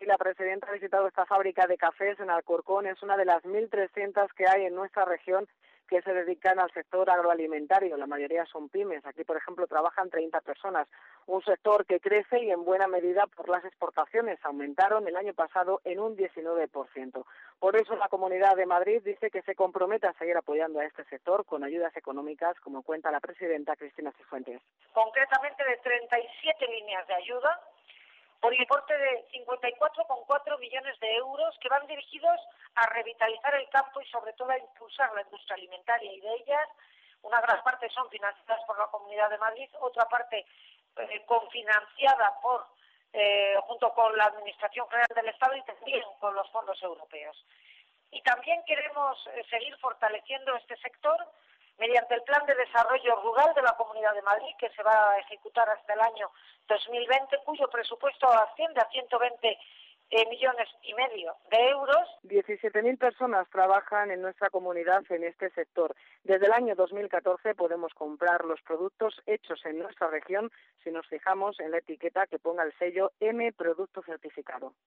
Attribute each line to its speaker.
Speaker 1: la presidenta ha visitado esta fábrica de cafés en Alcorcón. Es una de las 1.300 que hay en nuestra región que se dedican al sector agroalimentario. La mayoría son pymes. Aquí, por ejemplo, trabajan 30 personas. Un sector que crece y en buena medida por las exportaciones. Aumentaron el año pasado en un 19%. Por eso la Comunidad de Madrid dice que se compromete a seguir apoyando a este sector con ayudas económicas, como cuenta la presidenta Cristina Cifuentes.
Speaker 2: Concretamente de 37 líneas de ayuda por importe de 54,4 millones de euros que van dirigidos a revitalizar el campo y sobre todo a impulsar la industria alimentaria, y de ellas una gran parte son financiadas por la Comunidad de Madrid, otra parte cofinanciada junto con la Administración General del Estado y también con los fondos europeos. Y también queremos seguir fortaleciendo este sector mediante el Plan de Desarrollo Rural de la Comunidad de Madrid, que se va a ejecutar hasta el año 2020, cuyo presupuesto asciende a 120 millones y medio de euros.
Speaker 1: 17.000 personas trabajan en nuestra comunidad en este sector. Desde el año 2014 podemos comprar los productos hechos en nuestra región si nos fijamos en la etiqueta que ponga el sello M Producto Certificado.